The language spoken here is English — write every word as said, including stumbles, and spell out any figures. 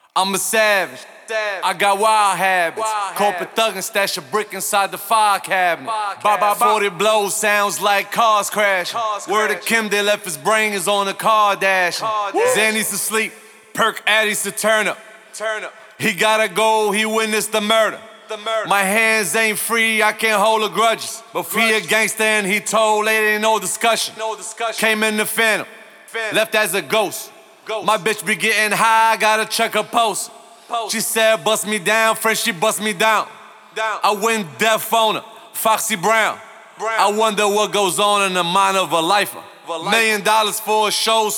I'm a savage. I got wild habits. Wild Corporate thuggin', stash a brick inside the file cabinet. Ba ba forty blows sounds like cars crashing. Cars Word to crashing. Kim, they left his brain is on the car dashing. Kardashian. Zen needs to sleep. Perk Addies to turn up. Turn up He gotta go. He witnessed the murder. the murder. My hands ain't free. I can't hold a grudges. But he a Grudges. gangster and he told lady ain't no discussion. No discussion. Came in the phantom. Phantom. Left as a ghost. Ghost. My bitch be getting high, gotta check her pulse. Pulse. She said, bust me down, friend, she bust me down. Down. I went deaf on her, Foxy Brown. Brown. I wonder what goes on in the mind of a lifer. Of a lifer. Million dollars for a show,